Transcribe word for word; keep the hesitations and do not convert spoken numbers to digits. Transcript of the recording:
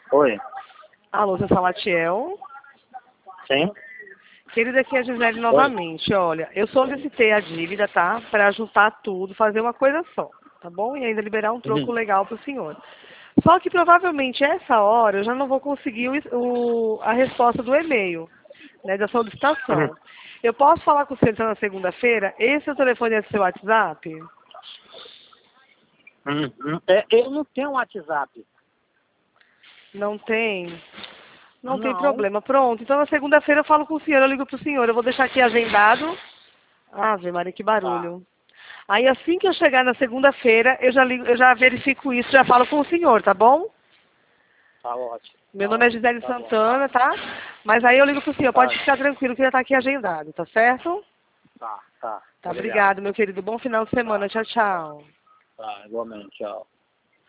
Oi. Alô, seu Salatiel? Sim? Querida, aqui é a Gisele novamente. Olha, eu solicitei a dívida, tá? Para juntar tudo, fazer uma coisa só, tá bom? E ainda liberar um troco Uhum. legal para o senhor. Só que provavelmente essa hora eu já não vou conseguir o, o- a resposta do e-mail, né, da Uhum. solicitação. Eu posso falar com o senhor então na segunda-feira? Esse é o telefone é do seu WhatsApp? Uhum. É, eu não tenho WhatsApp. Não tem? Não tem Não. problema. Pronto, então na segunda-feira eu falo com o senhor, eu ligo para o senhor. Eu vou deixar aqui agendado. Ave Maria, que Tá. barulho. Aí assim que eu chegar na segunda-feira, eu já ligo, eu já verifico isso, já falo com o senhor, tá bom? Tá ótimo. Meu Tá nome é ótimo. Gisele Tá bom. Santana, tá? Mas aí eu ligo pro senhor, Tá. pode ficar tranquilo que já tá aqui agendado, tá certo? Tá. Tá. Tá, Obrigado. obrigado, meu querido. Bom final de semana. Tá. Tchau, tchau. Tá. Igualmente. Tchau.